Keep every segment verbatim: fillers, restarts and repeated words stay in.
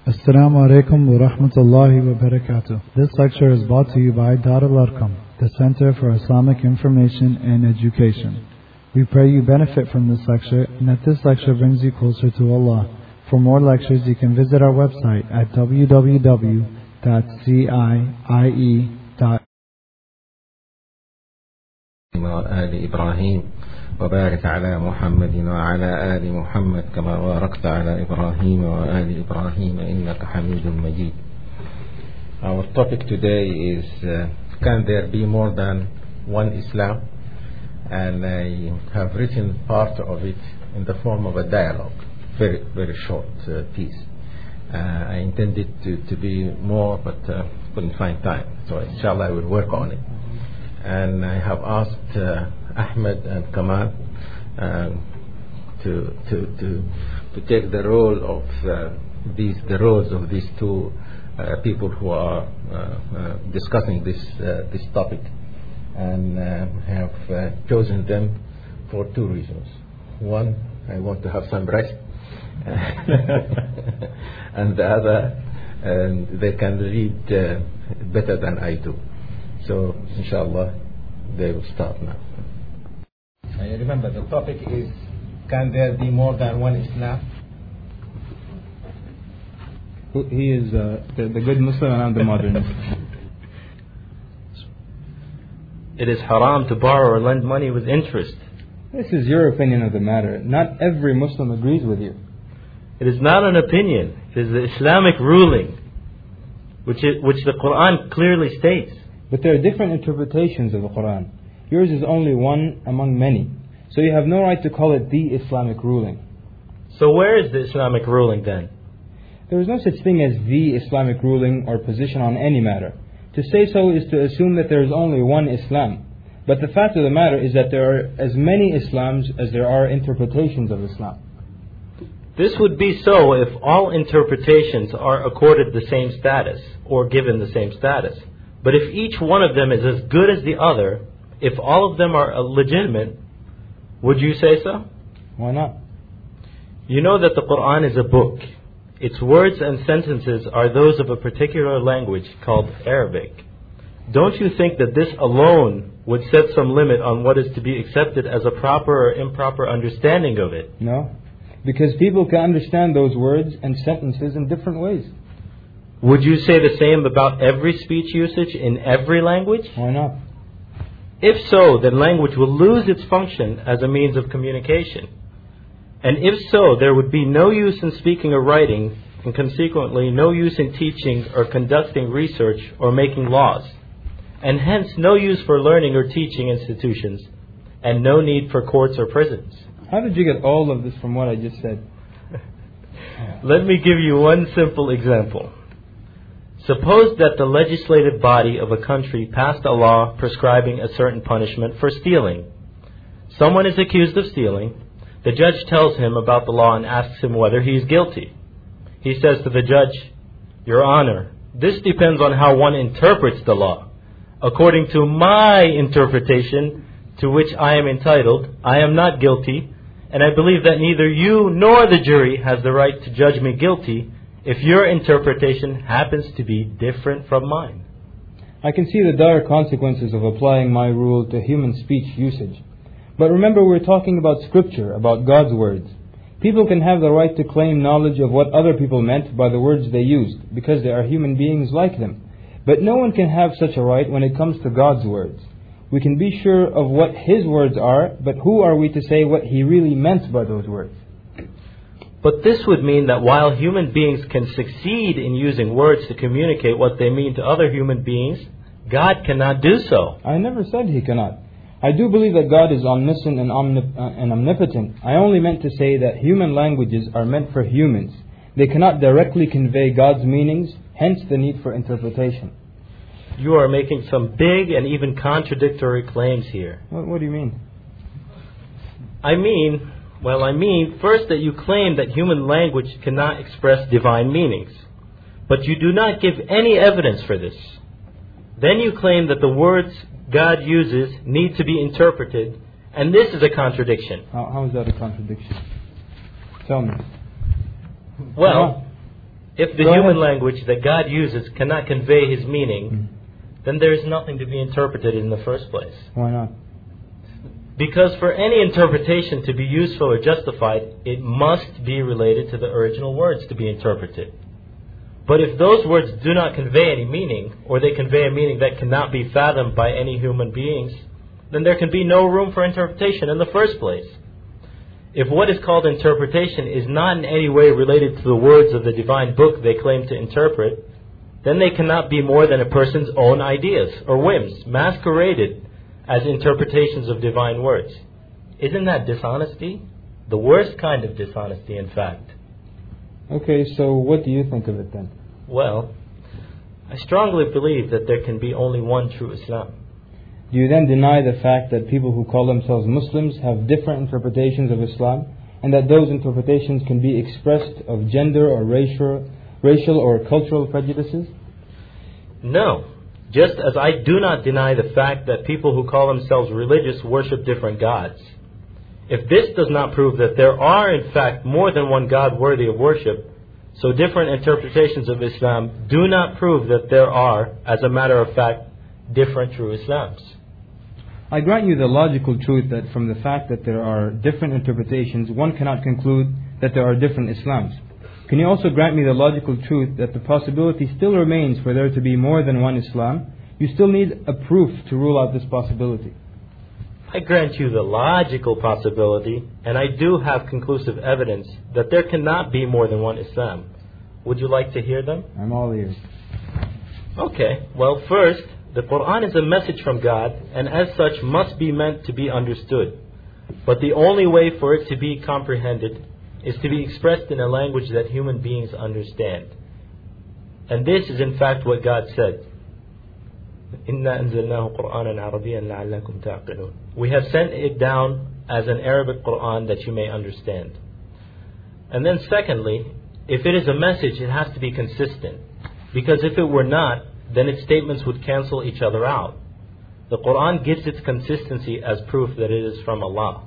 Assalamu alaikum wa rahmatullahi wa barakatuh. This lecture is brought to you by Dar al-Arqam, the Center for Islamic Information and Education. We pray you benefit from this lecture and that this lecture brings you closer to Allah. For more lectures, you can visit our website at w w w dot c i i e dot آل إبراهيم وبارك على محمد وعلى آل محمد كما باركت على إبراهيم وآل إبراهيم إنك حميد مجيد. Our topic today is uh, can there be more than one Islam? And I have written part of it in the form of a dialogue, very very short uh, piece. Uh, I intended to, to be more, but uh, couldn't find time. So inshallah I will work on it. And I have asked uh, Ahmed and Kamal uh, to, to to to take the role of uh, these the roles of these two uh, people who are uh, uh, discussing this uh, this topic, and uh, have uh, chosen them for two reasons. One, I want to have some rest, and the other, um, they can read uh, better than I do. So, inshallah, they will start now. I remember the topic is, can there be more than one Islam? He is uh, the, the good Muslim and I'm the modernist. It is haram to borrow or lend money with interest. This is your opinion of the matter. Not every Muslim agrees with you. It is not an opinion. It is the Islamic ruling, which is, which the Quran clearly states. But there are different interpretations of the Quran. Yours is only one among many. So you have no right to call it the Islamic ruling. So where is the Islamic ruling then? There is no such thing as the Islamic ruling or position on any matter. To say so is to assume that there is only one Islam. But the fact of the matter is that there are as many Islams as there are interpretations of Islam. This would be so if all interpretations are accorded the same status or given the same status. But if each one of them is as good as the other, if all of them are legitimate, would you say so? Why not? You know that the Quran is a book. Its words and sentences are those of a particular language called Arabic. Don't you think that this alone would set some limit on what is to be accepted as a proper or improper understanding of it? No, because people can understand those words and sentences in different ways. Would you say the same about every speech usage in every language? Why not? If so, then language will lose its function as a means of communication. And if so, there would be no use in speaking or writing, and consequently no use in teaching or conducting research or making laws. And hence no use for learning or teaching institutions, and no need for courts or prisons. How did you get all of this from what I just said? Let me give you one simple example. Suppose that the legislative body of a country passed a law prescribing a certain punishment for stealing. Someone is accused of stealing. The judge tells him about the law and asks him whether he is guilty. He says to the judge, "Your Honor, this depends on how one interprets the law. According to my interpretation, to which I am entitled, I am not guilty, and I believe that neither you nor the jury has the right to judge me guilty if your interpretation happens to be different from mine." I can see the dire consequences of applying my rule to human speech usage. But remember, we're talking about scripture, about God's words. People can have the right to claim knowledge of what other people meant by the words they used, because they are human beings like them. But no one can have such a right when it comes to God's words. We can be sure of what His words are, but who are we to say what He really meant by those words? But this would mean that while human beings can succeed in using words to communicate what they mean to other human beings, God cannot do so. I never said He cannot. I do believe that God is omniscient and, omnip- and omnipotent. I only meant to say that human languages are meant for humans. They cannot directly convey God's meanings, hence the need for interpretation. You are making some big and even contradictory claims here. What, what do you mean? I mean... Well, I mean, first that you claim that human language cannot express divine meanings. But you do not give any evidence for this. Then you claim that the words God uses need to be interpreted, and this is a contradiction. How, how is that a contradiction? Tell me. Well, If the Go human ahead. language that God uses cannot convey His meaning, Mm. then there is nothing to be interpreted in the first place. Why not? Because for any interpretation to be useful or justified, it must be related to the original words to be interpreted. But if those words do not convey any meaning, or they convey a meaning that cannot be fathomed by any human beings, then there can be no room for interpretation in the first place. If what is called interpretation is not in any way related to the words of the divine book they claim to interpret, then they cannot be more than a person's own ideas or whims, masqueraded as interpretations of divine words. Isn't that dishonesty? The worst kind of dishonesty, in fact. Okay, so what do you think of it then? Well, I strongly believe that there can be only one true Islam. Do you then deny the fact that people who call themselves Muslims have different interpretations of Islam, and that those interpretations can be expressed of gender or racial, racial or cultural prejudices? No. Just as I do not deny the fact that people who call themselves religious worship different gods. If this does not prove that there are in fact more than one God worthy of worship, so different interpretations of Islam do not prove that there are, as a matter of fact, different true Islams. I grant you the logical truth that from the fact that there are different interpretations, one cannot conclude that there are different Islams. Can you also grant me the logical truth that the possibility still remains for there to be more than one Islam? You still need a proof to rule out this possibility. I grant you the logical possibility, and I do have conclusive evidence that there cannot be more than one Islam. Would you like to hear them? I'm all ears. Okay, well first, the Quran is a message from God, and as such must be meant to be understood. But the only way for it to be comprehended is to be expressed in a language that human beings understand. And this is in fact what God said. إِنَّا أَنزَلْنَاهُ قُرْآنًا عَرَبِيًّا لَعَلَّكُمْ تَعْقِلُونَ. We have sent it down as an Arabic Quran that you may understand. And then secondly, if it is a message, it has to be consistent. Because if it were not, then its statements would cancel each other out. The Quran gives its consistency as proof that it is from Allah.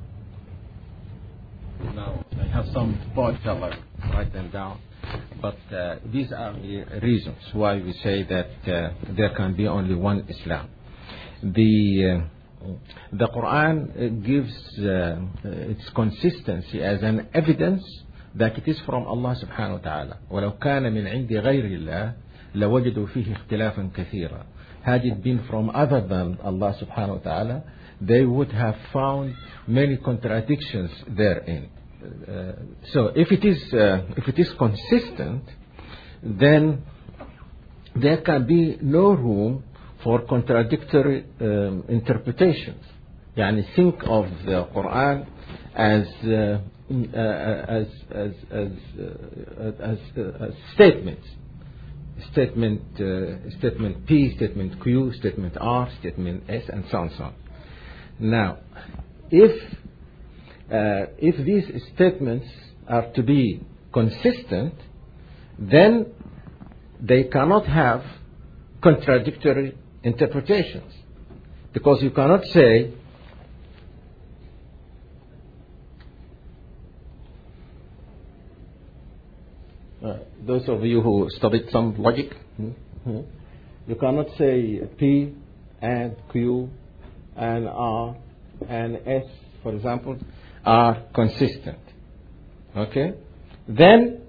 Now, I have some points, I'll write them down. But uh, these are the reasons why we say that uh, there can be only one Islam. The uh, the Quran gives uh, its consistency as an evidence that it is from Allah subhanahu wa ta'ala. وَلَوْ كَانَ مِنْ عِنْدِ غَيْرِ اللَّهِ لَوَجَدُوا فِيهِ اخْتِلَافًا كَثِيرًا. Had it been from other than Allah subhanahu wa ta'ala, they would have found many contradictions therein. Uh, so if it is uh, if it is consistent, then there can be no room for contradictory um, interpretations. Yani think of the Quran as uh, uh, as as as uh, as, uh, as statements. Statement uh, statement P, statement Q, statement R, statement S, and so on, so on. Now, if uh, if these statements are to be consistent, then they cannot have contradictory interpretations, because you cannot say uh, those of you who studied some logic, mm-hmm. you cannot say P and Q and R and S, for example, are consistent. Okay? Then,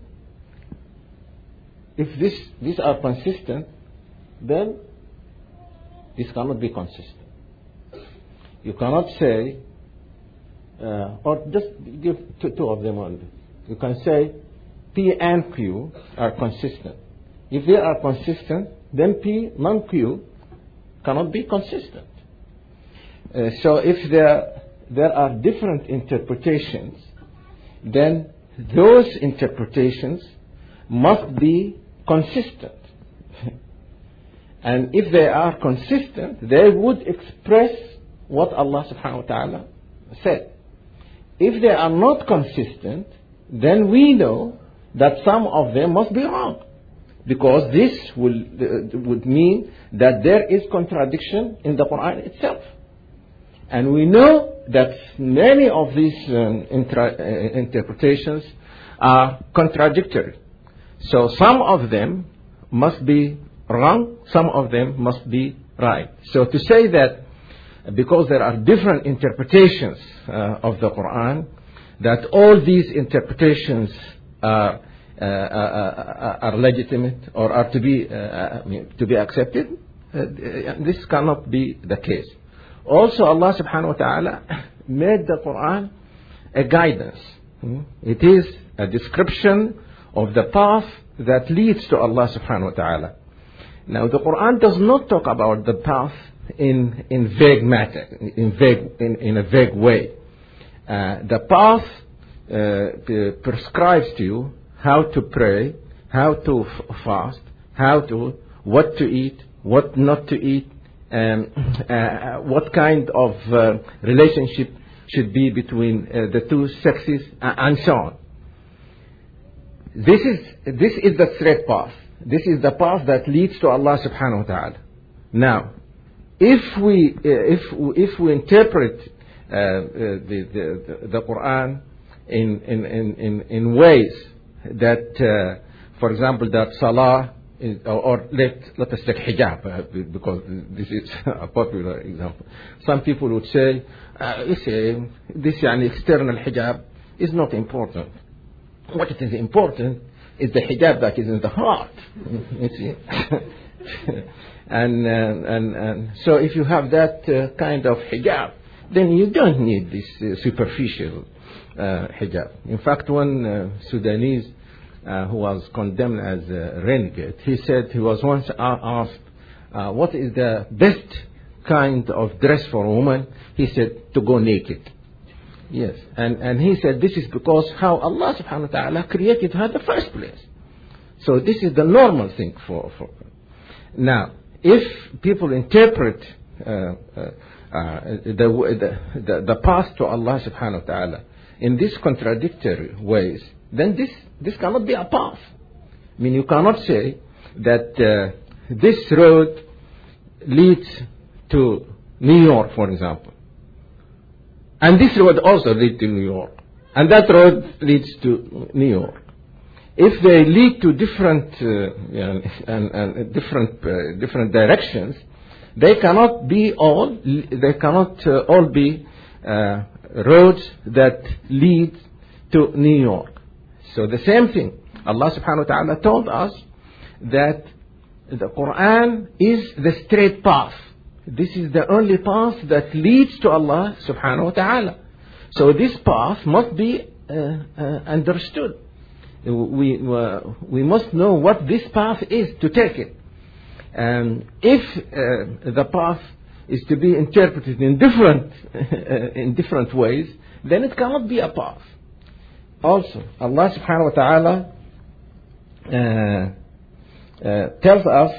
if this these are consistent, then this cannot be consistent. You cannot say, uh, or just give two, two of them only. You can say P and Q are consistent. If they are consistent, then P non-Q cannot be consistent. Uh, so if there there are different interpretations, then those interpretations must be consistent. And if they are consistent, they would express what Allah subhanahu wa ta'ala said. If they are not consistent, then we know that some of them must be wrong, because this will, uh, would mean that there is contradiction in the Quran itself. And we know that many of these um, intra- uh, interpretations are contradictory. So some of them must be wrong, some of them must be right. So to say that because there are different interpretations uh, of the Quran, that all these interpretations are, uh, uh, are legitimate or are to be, uh, I mean, to be accepted, uh, this cannot be the case. Also, Allah subhanahu wa ta'ala made the Quran a guidance. It is a description of the path that leads to Allah subhanahu wa ta'ala. Now, the Quran does not talk about the path in in vague matter, in vague in, in a vague way. Uh, the path uh, prescribes to you how to pray, how to f- fast, how to what to eat, what not to eat, and uh, what kind of uh, relationship should be between uh, the two sexes, uh, and so on. This is this is the straight path. This is the path that leads to Allah subhanahu wa ta'ala. Now, if we uh, if if we interpret uh, uh, the, the the Quran in in in in ways that, uh, for example, that salah is, or, or let let us take hijab, uh, because this is a popular example. Some people would say, uh, this yani, external hijab is not important. What is important is the hijab that is in the heart. You see? and, uh, and and so if you have that uh, kind of hijab, then you don't need this uh, superficial uh, hijab. In fact, one uh, Sudanese uh, who was condemned as a renegade, he said he was once asked, uh, what is the best kind of dress for a woman? He said, to go naked. Yes, and, and he said this is because how Allah subhanahu wa ta'ala created her in the first place. So this is the normal thing for, for her. Now, if people interpret uh, uh, uh, the, the, the path to Allah subhanahu wa ta'ala in these contradictory ways, then this, this cannot be a path. I mean, you cannot say that uh, this road leads to New York, for example. And this road also leads to New York. And that road leads to New York. If they lead to different uh, you know, and, and different uh, different directions, they cannot be all they cannot uh, all be uh, roads that lead to New York. So the same thing. Allah subhanahu wa ta'ala told us that the Quran is the straight path. This is the only path that leads to Allah subhanahu wa ta'ala. So this path must be uh, uh, understood. We, uh, we must know what this path is to take it. And if uh, the path is to be interpreted in different, in different ways, then it cannot be a path. Also, Allah subhanahu wa ta'ala uh, uh, tells us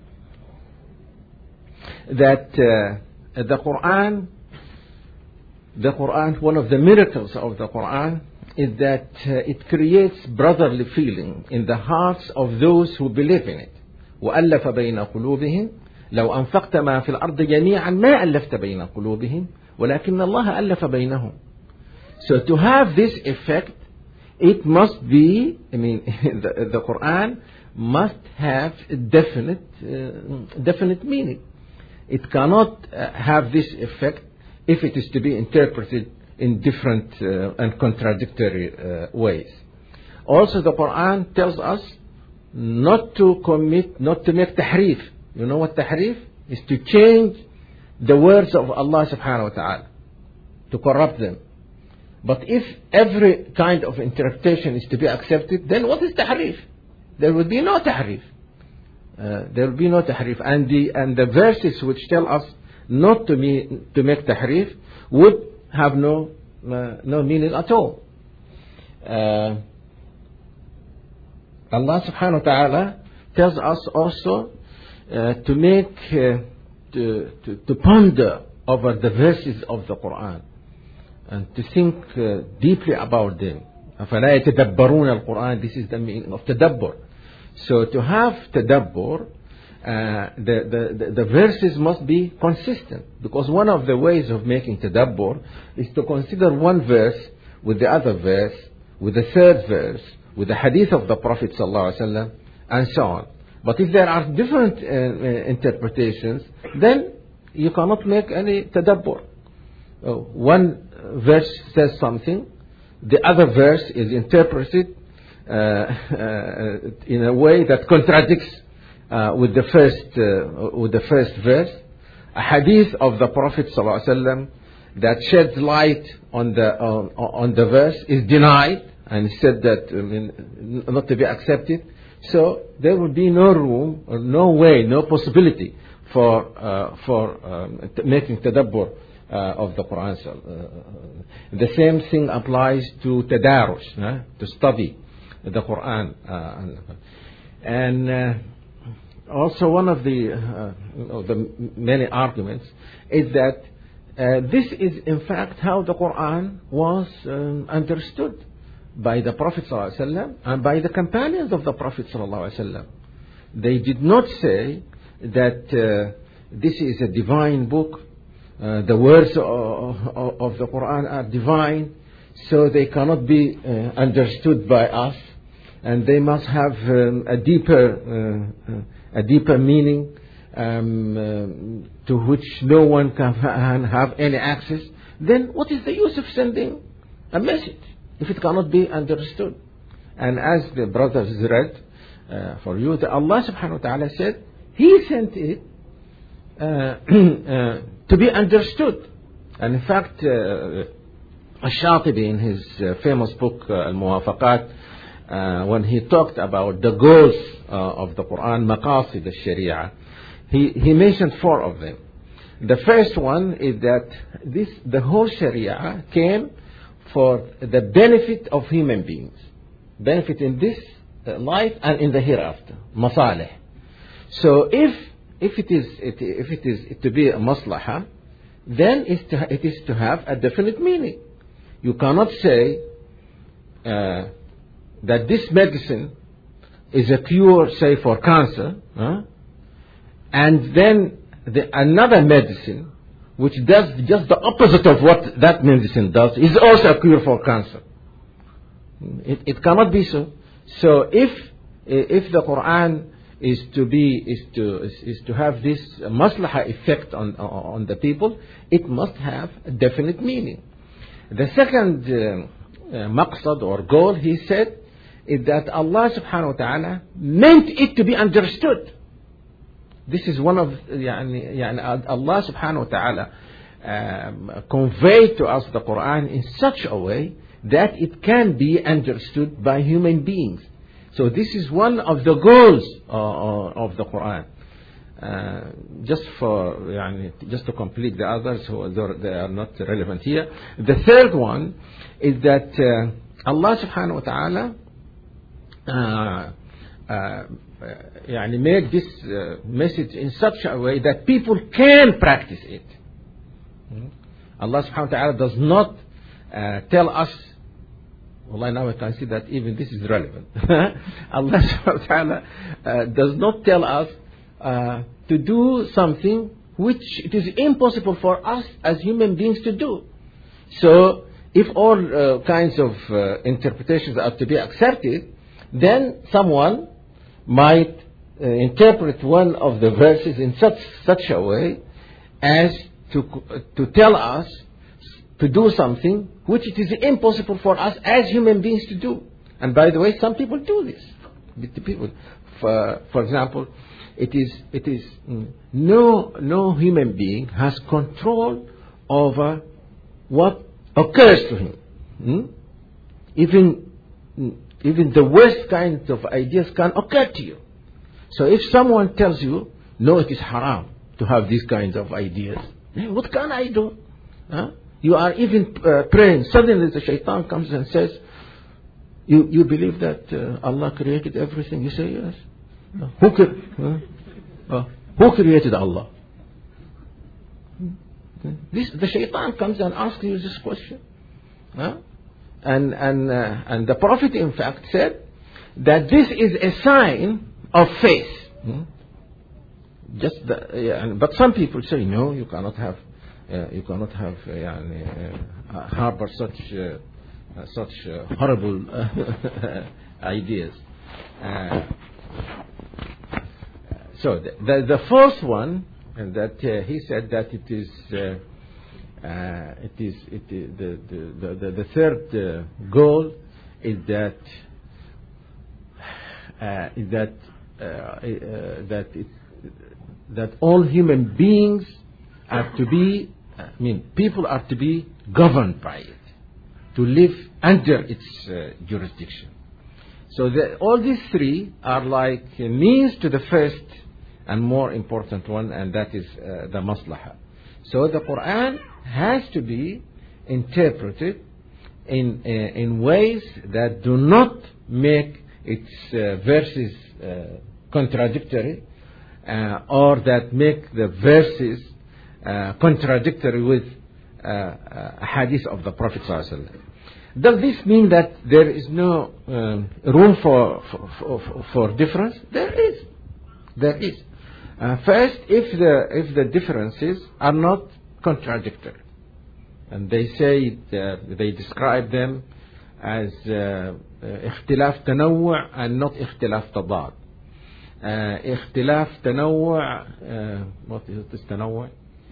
that uh, the Quran, the Quran, one of the miracles of the Quran is that uh, it creates brotherly feeling in the hearts of those who believe in it. وَأَلَّفَ بَيْنَ قُلُوبِهِمْ لَوْ أَنفَقْتَ مَا فِي الْأَرْضِ جَمِيعًا مَا أَلَّفْتَ بَيْنَ قُلُوبِهِمْ وَلَكِنَّ اللَّهَ أَلَّفَ بَيْنَهُمْ. So to have this effect, it must be, I mean, the, the Quran must have a definite, uh, definite meaning. It cannot uh, have this effect if it is to be interpreted in different uh, and contradictory uh, ways. Also, the Quran tells us not to commit, not to make tahrif. You know what tahrif is? To change the words of Allah subhanahu wa ta'ala, to corrupt them. But if every kind of interpretation is to be accepted, then what is tahrif? There would be no tahrif. Uh, there will be no tahrif, and the and the verses which tell us not to me to make tahrif would have no uh, no meaning at all. Uh, Allah subhanahu wa ta'ala tells us also uh, to make uh, to, to to ponder over the verses of the Quran and to think uh, deeply about them. أفلا يتدبرون القرآن. This is the meaning of tadabbur. So to have tadabbur, uh, the, the, the verses must be consistent, because one of the ways of making tadabbur is to consider one verse with the other verse, with the third verse, with the hadith of the Prophet sallallahu alaihi wasallam, and so on. But if there are different uh, uh, interpretations, then you cannot make any tadabbur. Uh, one verse says something, the other verse is interpreted uh, uh, in a way that contradicts uh, with the first uh, with the first verse. A hadith of the Prophet sallallahu alaihi wasallam that sheds light on the on, on the verse is denied and said that I mean, not to be accepted. So there will be no room, or no way, no possibility for uh, for um, t- making tadabbur uh, of the Quran. Uh, the same thing applies to tadarus, uh, to study the Quran, uh, and uh, also one of the uh, of the many arguments is that uh, this is in fact how the Quran was um, understood by the Prophet ﷺ and by the companions of the Prophet ﷺ. They did not say that uh, this is a divine book, uh, the words of, of, of the Quran are divine, so they cannot be uh, understood by us, and they must have um, a deeper uh, a deeper meaning um, uh, to which no one can have any access. Then what is the use of sending a message if it cannot be understood? And as the brothers read uh, for you, that Allah subhanahu wa ta'ala said He sent it uh, uh, to be understood. And in fact, uh, Ash-Shatibi in his uh, famous book uh, Al-Muwafaqat, uh, when he talked about the goals uh, of the Quran, Maqasid al-Sharia, he, he mentioned four of them. The first one is that this the whole Sharia came for the benefit of human beings, benefit in this life and in the hereafter, masalih. So if if it is if it is to be a maslaha, then it, to, it is to have a definite meaning. You cannot say uh, that this medicine is a cure, say, for cancer, huh? and then the, another medicine which does just the opposite of what that medicine does is also a cure for cancer. It, it cannot be so. So if if the Quran is to be is to is, is to have this maslaha effect on on the people, it must have a definite meaning. The second uh, uh, maqsad or goal, he said, is that Allah subhanahu wa ta'ala meant it to be understood. This is one of يعني, يعني Allah subhanahu wa ta'ala um, conveyed to us the Quran in such a way that it can be understood by human beings. So this is one of the goals uh, of the Quran. Uh, just for يعني, just to complete the others who are, they are not relevant here. The third one is that uh, Allah subhanahu wa ta'ala uh, uh, يعني made this uh, message in such a way that people can practice it. Hmm? Allah subhanahu wa ta'ala does not uh, tell us, well, now I can see that even this is relevant. Allah subhanahu wa ta'ala uh, does not tell us uh, to do something which it is impossible for us as human beings to do. So if all uh, kinds of uh, interpretations are to be accepted, then someone might uh, interpret one of the verses in such such a way as to to tell us to do something which it is impossible for us as human beings to do. And by the way, some people do this. The people, for, for example, it is it is no no human being has control over what occurs to him. Hmm? Even even the worst kinds of ideas can occur to you. So if someone tells you, no, it is haram to have these kinds of ideas, what can I do? Huh? You are even uh, praying. Suddenly the shaitan comes and says, you, you believe that uh, Allah created everything? You say, yes. Uh, who, cre- uh, uh, who created Allah? This, the shaitan comes and asks you this question. Huh? And and uh, and the Prophet in fact said that this is a sign of faith. Hmm? Just the, yeah, but some people say no, you cannot have uh, you cannot have uh, uh, harbor such uh, uh, such uh, horrible uh, ideas. Uh, so the, the, the fourth one, and that uh, he said that it is, uh, uh, it is, it is the, the, the, the third uh, goal is that uh, is that uh, uh, that it, that all human beings are to be, I mean, people are to be governed by it, to live under its uh, jurisdiction. So the, all these three are like a means to the first and more important one, and that is uh, the maslahah. So the Quran has to be interpreted in uh, in ways that do not make its uh, verses uh, contradictory, uh, or that make the verses uh, contradictory with uh, uh, hadith of the Prophet sallallahu alaihi wasallam. Does this mean that there is no um, room for for, for for difference? There is. There is. Uh, first, if the if the differences are not contradictory, and they say that they describe them as uh, اختلاف تنوع and not اختلاف تضاد. Uh, اختلاف تنوع, uh, what is this تنوع?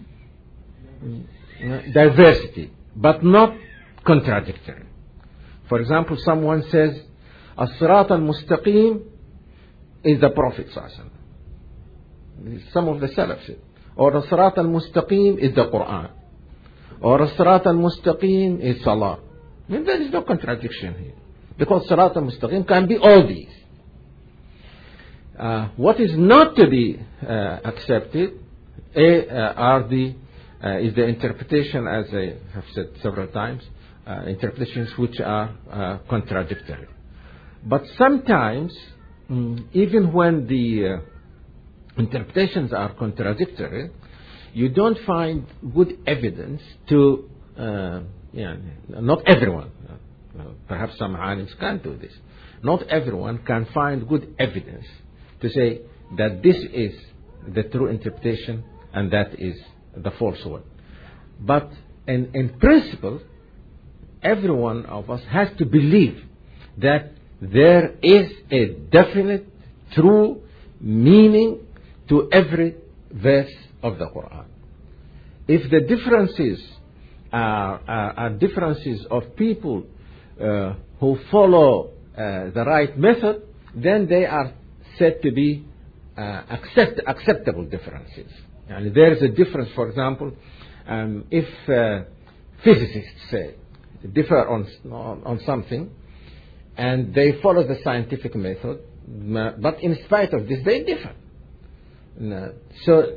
Diversity, but not contradictory. For example, someone says الصراط المستقيم is the Prophet sallallahu alaihi wasallam. Some of the Salaf said, or الصراط المستقيم is the Quran, or الصراط المستقيم is Salah. I mean, there is no contradiction here, because الصراط المستقيم can be all these. Uh, what is not to be uh, accepted a, uh, are the uh, is the interpretation, as I have said several times, uh, interpretations which are uh, contradictory. But sometimes, mm, even when the uh, interpretations are contradictory, you don't find good evidence to, uh, yeah, not everyone, uh, perhaps some alims can't do this, not everyone can find good evidence to say that this is the true interpretation and that is the false one. But in, in principle, every one of us has to believe that there is a definite, true meaning to every verse of the Quran. If the differences are, are, are differences of people uh, who follow uh, the right method, then they are said to be uh, accept, acceptable differences. And there is a difference, for example, um, if uh, physicists say differ on, on on something, and they follow the scientific method, but in spite of this, they differ. No. So,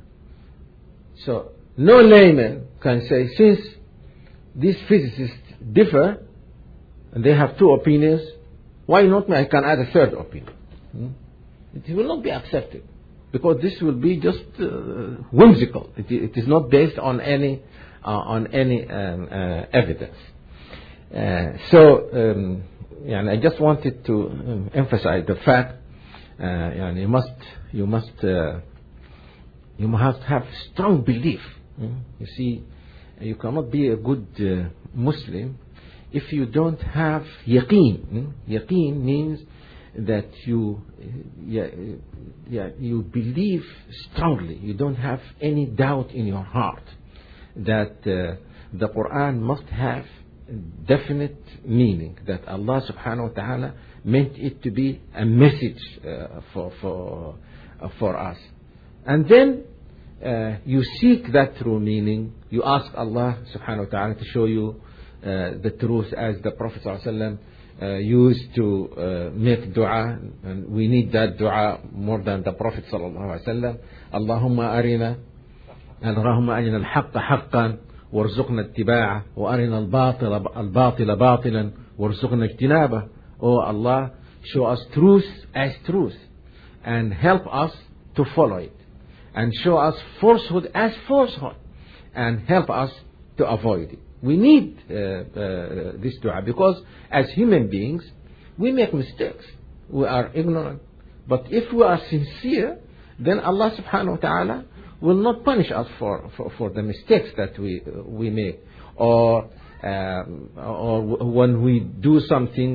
so no layman can say, since these physicists differ and they have two opinions, why not me? I can add a third opinion. Hmm? It will not be accepted, because this will be just uh, whimsical. It, it is not based on any uh, on any um, uh, evidence. Uh, so, um, yeah, and I just wanted to um, emphasize the fact. Uh, and you must, you must, uh, you must have strong belief. Mm? You see, you cannot be a good uh, Muslim if you don't have yaqeen. Mm? Yaqeen means that you, yeah, yeah, you believe strongly. You don't have any doubt in your heart that uh, the Quran must have definite meaning, that Allah subhanahu wa ta'ala meant it to be a message uh, for for uh, for us. And then uh, you seek that true meaning. You ask Allah subhanahu wa ta'ala to show you uh, the truth, as the Prophet sallallahu alaihi wasallam uh, used to uh, make dua, and we need that dua more than the Prophet sallallahu alaihi wasallam. Allahumma arina, Allahumma arina al-haqqa haqqan warzuqna ittiba'ah wa arina al-batila al-batila batilan warzuqna ijtinabah. Oh Allah, show us truth as truth and help us to follow it, and show us falsehood as falsehood and help us to avoid it. We need uh, uh, this dua, because as human beings we make mistakes, we are ignorant, but if we are sincere, then Allah subhanahu wa ta'ala will not punish us for, for, for the mistakes that we uh, we make, or um, or when we do something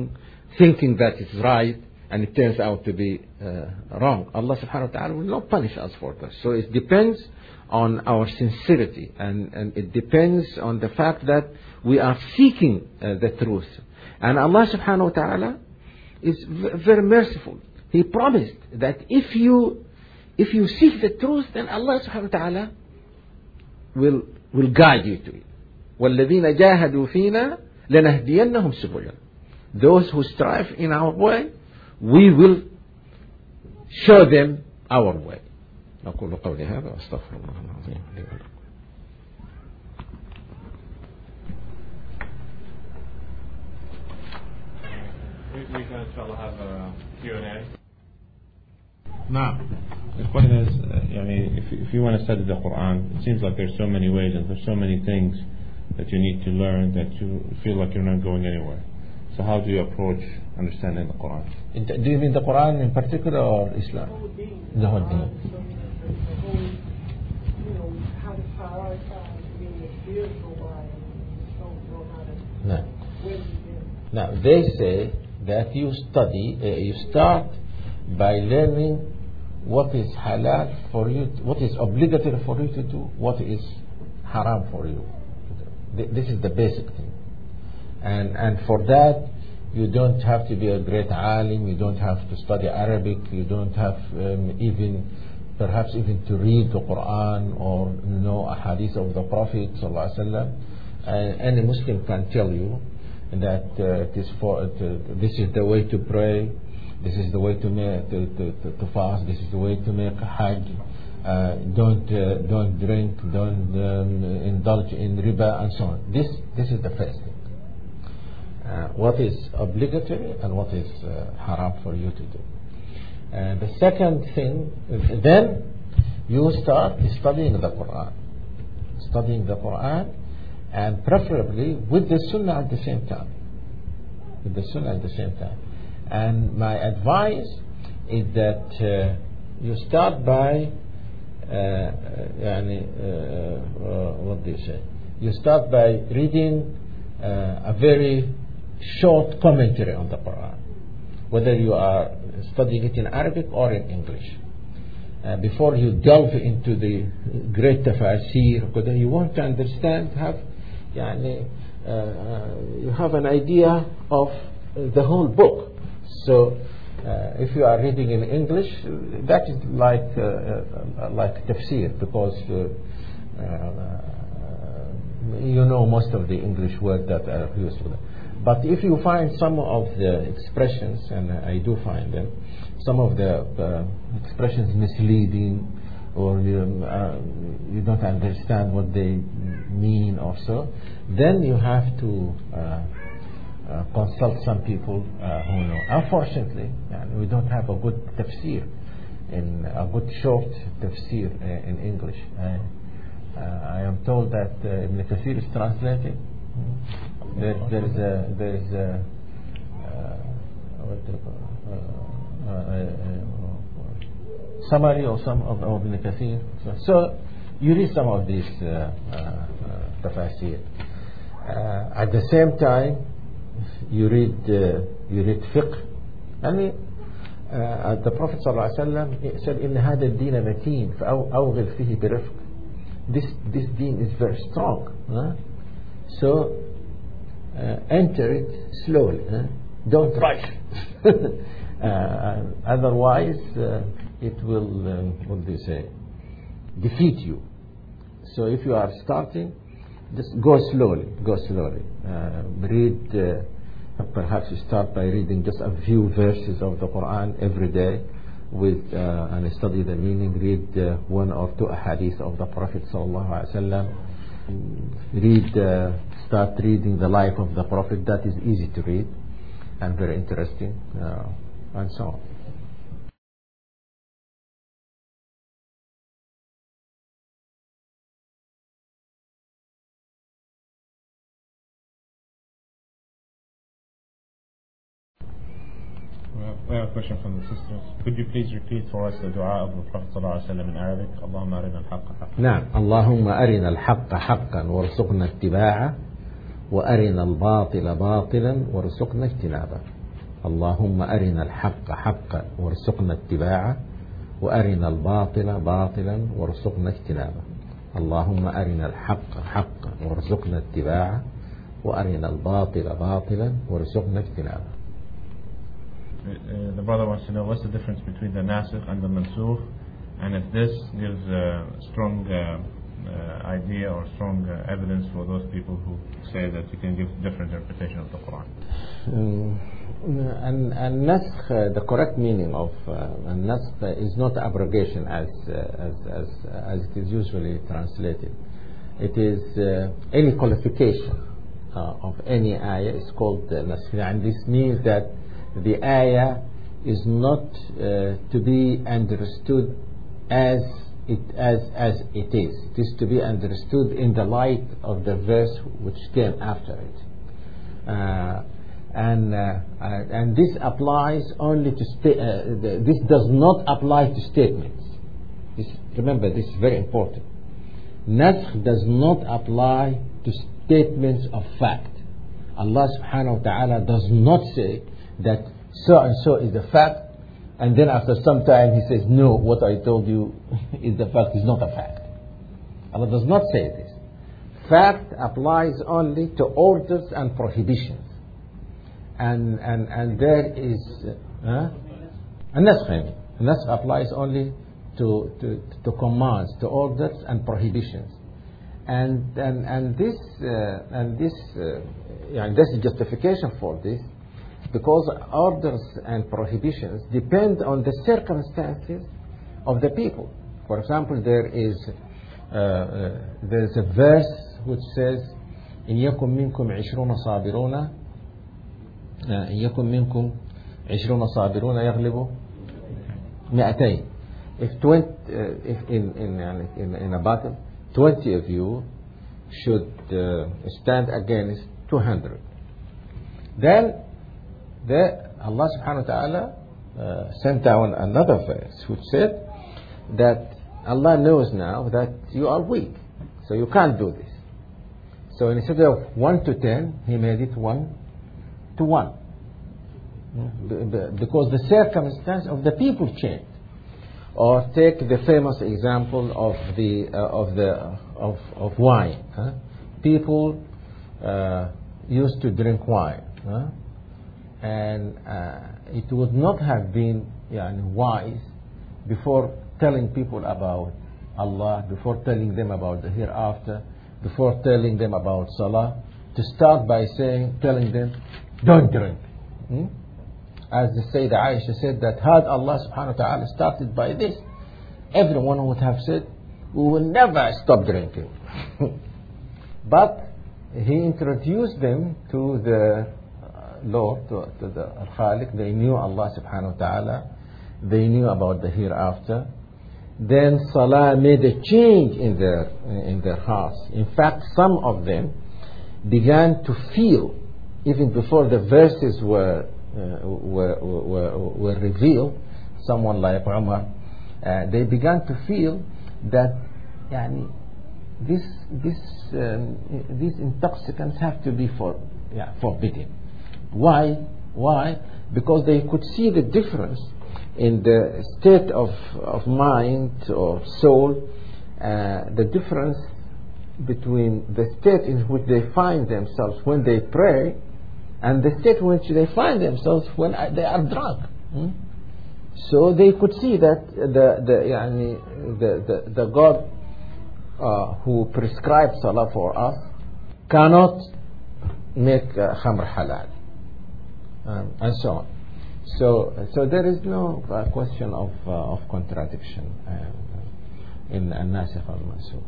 thinking that it's right and it turns out to be uh, wrong. Allah subhanahu wa ta'ala will not punish us for that. So it depends on our sincerity, and, and it depends on the fact that we are seeking uh, the truth. And Allah subhanahu wa ta'ala is v- very merciful. He promised that if you if you seek the truth, then Allah subhanahu wa ta'ala will will guide you to it. وَالَّذِينَ جَاهَدُوا فِينَا لَنَهْدِيَنَّهُمْ سُبُلًا. Those who strive in our way, we will show them our way. أقول قولي هذا وأستغفر الله العظيم لي ولكم. We can inshallah have a Q and A. Now, the question is, uh, I mean, if, if you want to study the Quran, it seems like there's so many ways and there's so many things that you need to learn that you feel like you're not going anywhere. So how do you approach understanding the Quran? Do you mean the Quran in particular or Islam? The whole deen. No. Now they say that you study, uh, you start by learning what is halal for you, what is obligatory for you to do, what is haram for you. This is the basic thing. And and for that, you don't have to be a great alim, you don't have to study Arabic, you don't have um, even, perhaps even to read the Quran or know a hadith of the Prophet sallallahu alaihi wasallam. And any Muslim can tell you that uh, it is for, uh, this is the way to pray, this is the way to make, to, to, to, to fast, this is the way to make a hajj. Uh, don't uh, don't drink, don't um, indulge in riba, and so on. This this is the first thing. Uh, what is obligatory and what is uh, haram for you to do. And the second thing, then you start studying the Quran, studying the Quran, and preferably with the Sunnah at the same time. With the Sunnah at the same time. And my advice is that uh, you start by, uh, يعني, uh, uh, what do you say? You start by reading uh, a very short commentary on the Quran, whether you are studying it in Arabic or in English. Uh, before you delve into the great tafasir, because you want to understand, have, يعني, uh, uh, you have an idea of the whole book. So, uh, if you are reading in English, that is like uh, uh, like tafsir, because uh, uh, you know most of the English words that are used for that. But if you find some of the expressions, and I do find them, some of the uh, expressions misleading, or you, uh, you don't understand what they mean or so, then you have to uh, uh, consult some people uh, who know. Unfortunately, uh, we don't have a good tafsir, in a good short tafsir uh, in English. I, uh, I am told that uh, Ibn Kathir is translated. There, there is a there is a uh, what do you call, uh, uh, uh, summary or some of Ibn Kathir. So, so you read some of these uh, uh, tafasir. Uh, at the same time, you read uh, you read fiqh. I mean, uh, the Prophet sallallahu alaihi wasallam said, "In هذا الدين متين فأوغل فيه برفق." This this deen is very strong. Huh? So uh, enter it slowly. Huh? Don't rush. uh, otherwise, uh, it will, um, what do you say, defeat you. So if you are starting, just go slowly. Go slowly. Uh, read. Uh, perhaps you start by reading just a few verses of the Quran every day, with uh, and study the meaning. Read uh, one or two hadith of the Prophet sallallahu alaihi wasallam. Read, uh, start reading the life of the Prophet. That is easy to read and very interesting, uh, and so on. We have a question from the sisters. Could you please repeat for us the dua of the Prophet sallallahu alaihi wasallam in Arabic? Allahumma arina al-haqqa haqqan. نعم. اللهم أرنا الحق حقا وارزقنا اتباعه وأرنا الباطل باطلا وارزقنا اجتنابه. اللهم أرنا الحق حقا وارزقنا اتباعه وأرنا الباطل باطلا وارزقنا اجتنابه. اللهم أرنا الحق حقا وارزقنا اتباعه وأرنا الباطل باطلا وارزقنا اجتنابه. The brother wants to know what's the difference between the nasikh and the mansukh, and if this gives a strong uh, uh, idea or strong uh, evidence for those people who say that you can give different interpretation of the Quran. Um, and and naskh, uh, the correct meaning of uh, naskh is not abrogation as, uh, as as as it is usually translated. It is uh, any qualification uh, of any ayah is called uh, naskh, and this means that the ayah is not uh, to be understood as it as as it is. It is to be understood in the light of the verse which came after it. Uh, and uh, uh, and this applies only to sta- uh, the, this does not apply to statements. This, remember, this is very important. Naskh does not apply to statements of fact. Allah subhanahu wa ta'ala does not say that so and so is the fact, and then after some time he says, no, what I told you is the fact, is not a fact. Allah does not say this. Fact applies only to orders and prohibitions. And and, and there is uh, a naskh. A naskh applies only to, to, to commands, to orders and prohibitions. And and, and this uh, and this uh, yeah, and there's a justification for this, because orders and prohibitions depend on the circumstances of the people. For example, there is uh, uh, there is a verse which says, إن يكن منكم عشرون صابرون إن يكن منكم عشرون صابرون يغلبوا مئتين. If twenty, uh, if in in, in in a battle, twenty of you should uh, stand against two hundred, then the Allah subhanahu wa ta'ala uh, sent down another verse which said that Allah knows now that you are weak, so you can't do this. So instead of one to ten, He made it one to one, because the circumstance of the people changed. Or take the famous example of the uh, of the of of wine. Huh? People uh, used to drink wine, huh? and uh, it would not have been yani, wise before telling people about Allah, before telling them about the hereafter, before telling them about Salah, to start by saying, telling them, don't drink. Hmm? As the Sayyidah Aisha said, that had Allah subhanahu wa ta'ala started by this, everyone would have said, we will never stop drinking. But He introduced them to the Lord, to, to the Al-Khaliq. They knew Allah subhanahu wa ta'ala. They knew about the hereafter. Then Salah made a change in their, in their hearts. In fact, some of them began to feel, even before the verses were Uh, were, were, were revealed, someone like Umar, uh, they began to feel that yani, this, this, um, these intoxicants have to be for, yeah, forbidden. Why? Why? Because they could see the difference in the state of, of mind or soul, uh, the difference between the state in which they find themselves when they pray and the state in which they find themselves when they are drunk. Hmm? So they could see that the the yani, the, the, the God uh, who prescribed Salah for us cannot make uh, khamr halal, um, and so on. So so there is no uh, question of uh, of contradiction uh, in an-nasikh al-mansukh.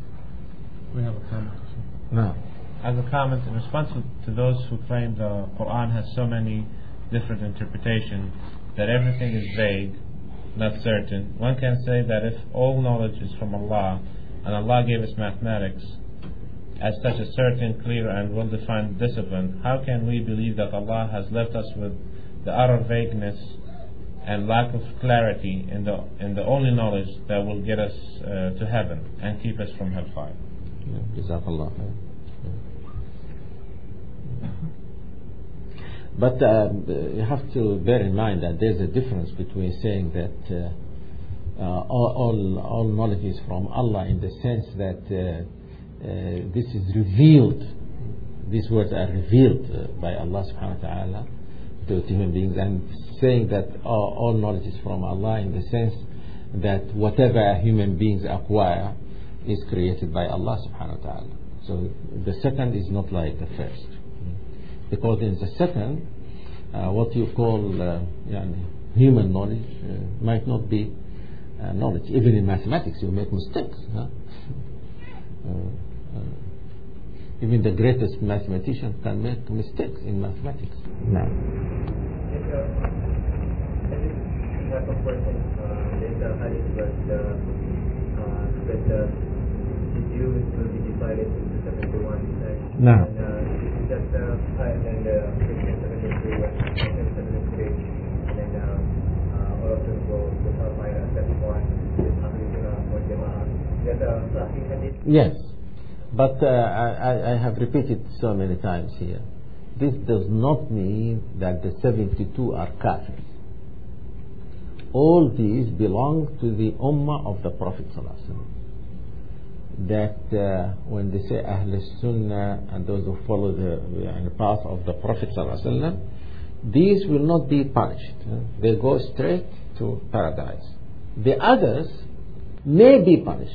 We have a comment. No. As a comment, in response to those who claim the Quran has so many different interpretations that everything is vague, not certain, one can say that if all knowledge is from Allah, and Allah gave us mathematics as such a certain, clear and well-defined discipline, how can we believe that Allah has left us with the utter vagueness and lack of clarity in the in the only knowledge that will get us uh, to heaven and keep us from hellfire? Jazakallah. But uh, you have to bear in mind that there's a difference between saying that uh, uh, all, all, all knowledge is from Allah, in the sense that uh, uh, this is revealed, these words are revealed uh, by Allah subhanahu wa ta'ala to human beings, and saying that all, all knowledge is from Allah in the sense that whatever human beings acquire is created by Allah subhanahu wa ta'ala. So the second is not like the first. Because in the second, uh, what you call uh, yani, human knowledge uh, might not be uh, knowledge. Even in mathematics, you make mistakes. Huh? Uh, uh, even the greatest mathematician can make mistakes in mathematics. No. If, uh, I think we have a question. Uh, there's a hadith that uh, uh, that uh, the Jews will be divided into seventy-one sects. No. And, uh, just uh, and uh, Christian seventy-three and Muslim seventy-three, and then uh, uh, all of them go to hellfire except one, with Ahlul Sunnah or Jama'ah. That uh, Sahih hadith. Yes, but uh, I, I have repeated so many times here. This does not mean that the seventy-two are kafirs. All these belong to the ummah of the Prophet ﷺ. That uh, when they say Ahl Sunnah and those who follow the, the path of the Prophet ﷺ, these will not be punished. They go straight to paradise. The others may be punished.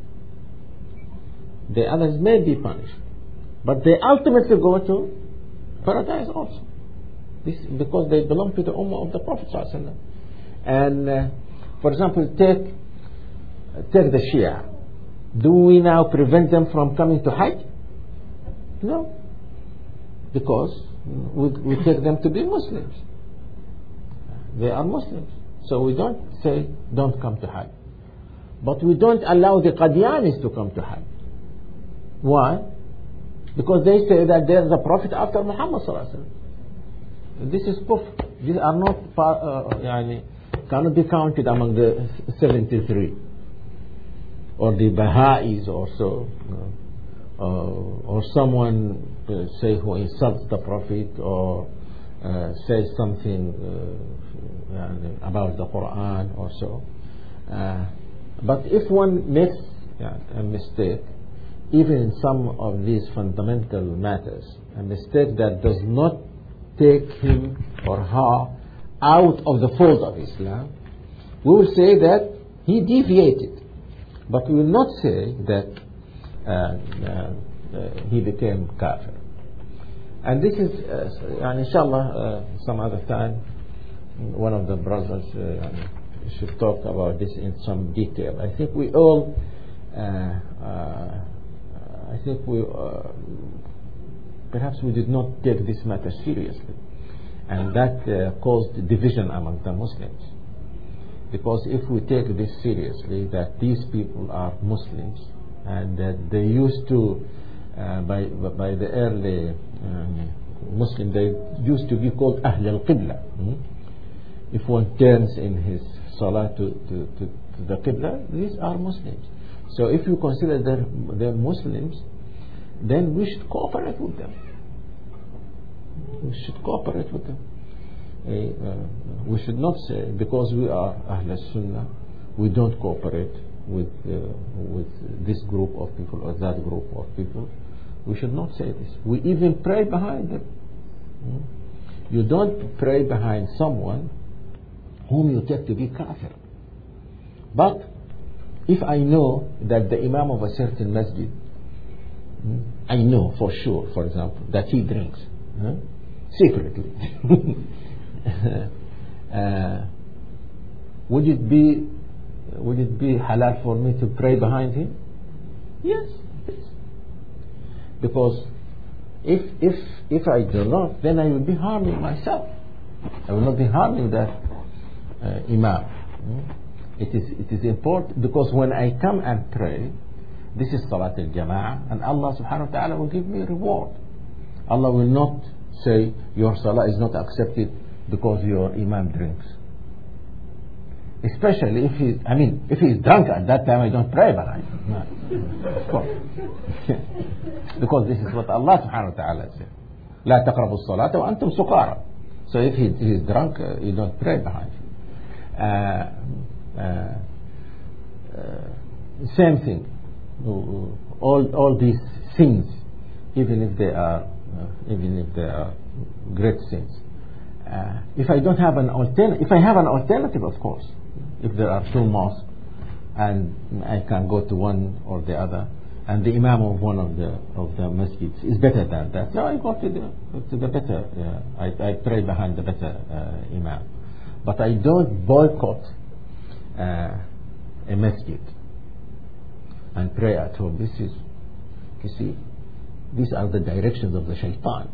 The others may be punished, but they ultimately go to paradise also. This because they belong to the ummah of the Prophet ﷺ. And uh, for example, take take the Shia. Do we now prevent them from coming to Hajj? No, because we, we take them to be Muslims. They are Muslims, so we don't say don't come to Hajj, but we don't allow the Qadianis to come to Hajj. Why? Because they say that there is a prophet after Muhammad sallallahu alaihi wasallam. This is kufr. These are not uh, yani, cannot be counted among the seventy-three. Or the Baha'is or so, uh, or someone uh, say who insults the Prophet or uh, says something uh, about the Quran or so. Uh, but if one makes yeah, a mistake, even in some of these fundamental matters, a mistake that does not take him or her out of the fold of Islam, we will say that he deviated. But we will not say that uh, uh, uh, he became kafir. And this is, uh, and inshallah, uh, some other time, one of the brothers uh, should talk about this in some detail. I think we all, uh, uh, I think we, uh, perhaps we did not take this matter seriously. And that uh, caused division among the Muslims. Because if we take this seriously, that these people are Muslims and that they used to, uh, by by the early um, Muslim, they used to be called Ahl al-Qibla. Hmm? If one turns in his salah to, to, to, to the Qibla, these are Muslims. So if you consider them, them Muslims, then we should cooperate with them. We should cooperate with them. Uh, we should not say because we are Ahl Sunnah we don't cooperate with uh, with this group of people or that group of people. We should not say this. We even pray behind them. Hmm? You don't pray behind someone whom you take to be kafir. But if I know that the imam of a certain masjid, hmm, I know for sure, for example, that he drinks huh? secretly. uh, would it be would it be halal for me to pray behind him? Yes, yes. Because if if if I do not, then I will be harming myself. I will not be harming that uh, imam. Hmm? It is it is important because when I come and pray, this is Salat al-Jama'ah, and Allah subhanahu wa ta'ala will give me a reward. Allah will not say your salah is not accepted because your imam drinks. Especially if he, I mean, if he is drunk at that time, I don't pray behind him. No. Of course. Because this is what Allah subhanahu wa ta'ala said. لا تقربوا الصلاة وأنتم سكارى. So if he, he is drunk, uh, you don't pray behind him. Uh, uh, uh, same thing. All all these sins, even if they are uh, even if they are great sins. Uh, if I don't have an alternative, if I have an alternative, of course, if there are two mosques and I can go to one or the other, and the imam of one of the of the masjids is better than that, so I go to the to the better. Uh, I, I pray behind the better uh, imam, but I don't boycott uh, a masjid and pray at home. This is, you see, these are the directions of the shaitan.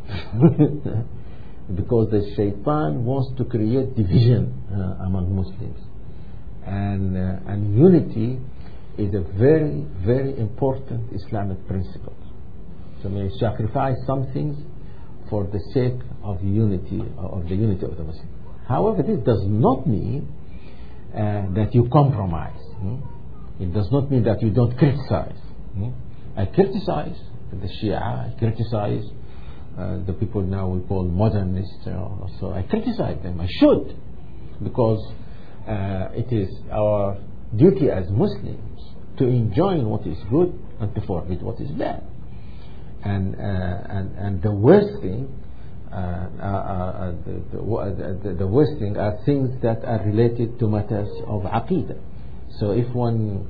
Because the shaitan wants to create division uh, among Muslims, and uh, and unity is a very very important Islamic principle. So may sacrifice some things for the sake of unity of the unity of the Muslims. However, this does not mean uh, that you compromise. Hmm? It does not mean that you don't criticize. Hmm? I criticize the Shia. I criticize. Uh, the people now we call modernists, you know, so I criticize them. I should, because uh, it is our duty as Muslims to enjoin what is good and to forbid what is bad. And uh, and and the worst thing, uh, uh, uh, the, the, the, the worst thing are things that are related to matters of aqidah. So if one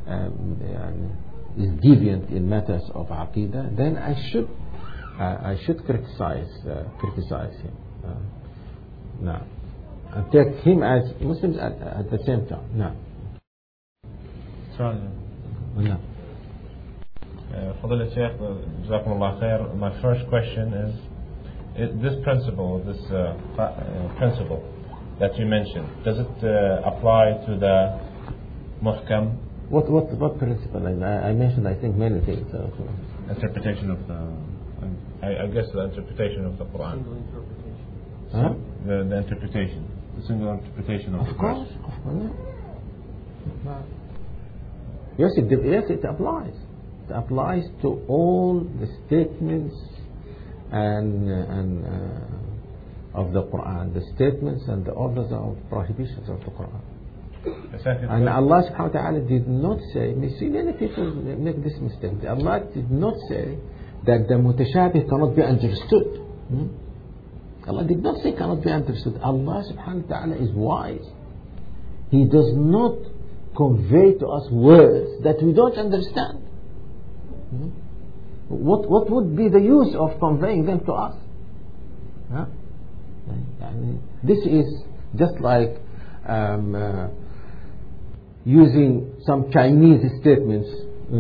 um, is deviant in matters of aqidah, then I should. Uh, I should criticize uh, criticize him uh, now and take him as Muslims at, at the same time. No. Sorry. No. Fadila Sheikh, Jazakumullah khair. My first question is, it, this principle, this uh, uh, principle that you mentioned, does it uh, apply to the muhkam? What what what principle? I, I mentioned, I think, many things. Uh, interpretation of the. I, I guess the interpretation of the Quran. Single interpretation. Huh? The, the interpretation, the single interpretation of, of the course, verse. of course. No. Yes, it yes it applies. It applies to all the statements and and uh, of the Quran, the statements and the orders of prohibitions of the Quran. And Allah subhanahu wa ta'ala did not say, you see many people make this mistake. Allah did not say that the mutashabih cannot be understood. Hmm? Allah did not say cannot be understood. Allah subhanahu wa ta'ala is wise. He does not convey to us words that we don't understand. Hmm? What what would be the use of conveying them to us? Huh? This is just like um, uh, using some Chinese statements uh,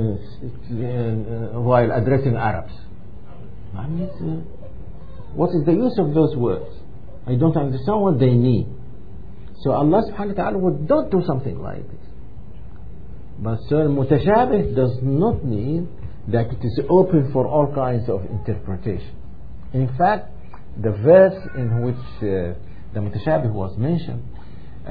uh, while addressing Arabs. I mean, uh, what is the use of those words? I don't understand what they mean. So Allah subhanahu wa ta'ala would not do something like this. But so mutashabih does not mean that it is open for all kinds of interpretation. In fact, the verse in which uh, the mutashabih was mentioned uh,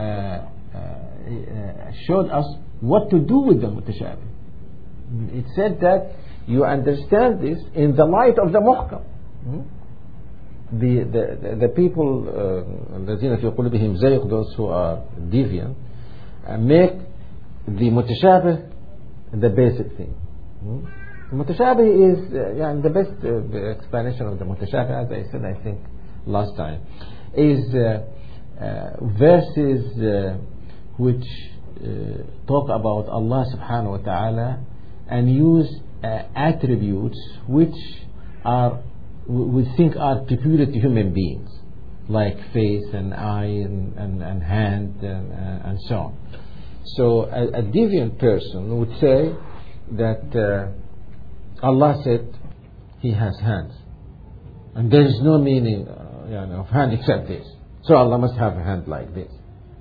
uh, showed us what to do with the mutashabih. It said that you understand this in the light of the muhkam. Hmm? The, the, the people, الذين في قلوبهم زيغ, those who are deviant, uh, make the mutashabih the basic thing. Hmm? Mutashabih is uh, yeah, the best uh, the explanation of the mutashabih, as I said, I think last time, is uh, uh, verses uh, which uh, talk about Allah subhanahu wa ta'ala and use uh, attributes which are we think are peculiar to human beings, like face and eye and, and, and hand and, uh, and so on. So a, a deviant person would say that uh, Allah said He has hands, and there is no meaning uh, you know, of hand except this. So Allah must have a hand like this.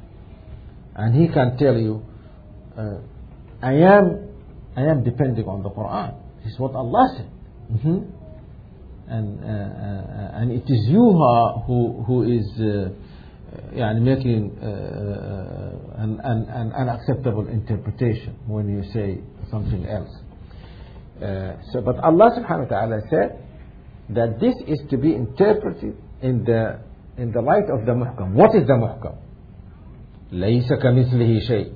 And he can tell you, uh, I am, I am depending on the Quran. This is what Allah said. Mm-hmm. And uh, uh, and it is you who who is uh, يعني making uh, uh, an, an, an unacceptable interpretation when you say something else. Uh, so, but Allah subhanahu wa ta'ala said that this is to be interpreted in the in the light of the muhkam. What is the muhkam? لَيْسَ كَمِثْلِهِ شَيْءٍ.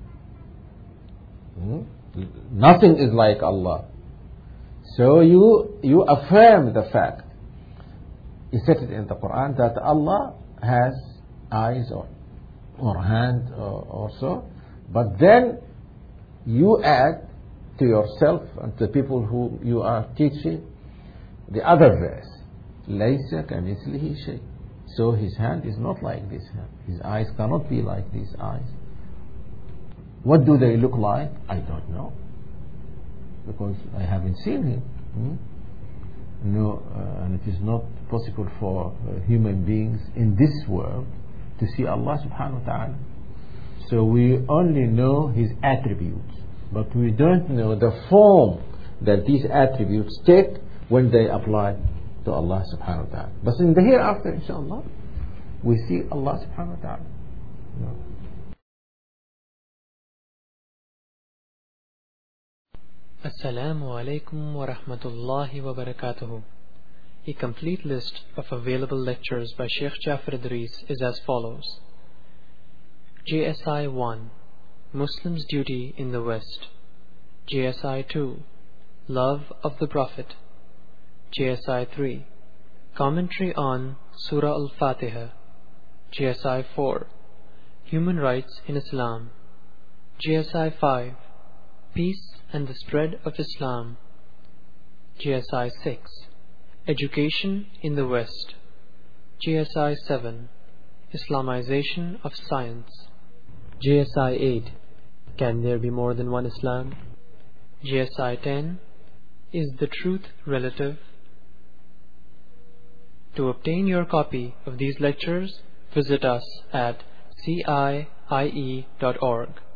Hmm? Nothing is like Allah. So you you affirm the fact. You said it in the Quran that Allah has eyes or or hand or, or so, but then you add to yourself and to the people who you are teaching the other verse, لَيْسَ كَمِثْلِهِ شَيْءٍ. So his hand is not like this hand. His eyes cannot be like these eyes. What do they look like? I don't know, because I haven't seen him. Hmm? No, uh, and it is not possible for uh, human beings in this world to see Allah subhanahu wa ta'ala. So we only know his attributes, but we don't know the form that these attributes take when they apply to Allah subhanahu wa ta'ala. But in the hereafter, inshallah, we see Allah subhanahu wa ta'ala. No. Assalamu alaikum wa rahmatullahi wa barakatuhu. A complete list of available lectures by Sheikh Jafar Idris is as follows. J S I one, Muslims' Duty in the West. J S I two, Love of the Prophet. J S I three, Commentary on Surah Al-Fatiha. J S I four, Human Rights in Islam. J S I five, Peace and the Spread of Islam. J S I six, Education in the West. J S I seven, Islamization of Science. J S I eight, Can there be more than one Islam? J S I ten, Is the truth relative? To obtain your copy of these lectures, visit us at C I I E dot org.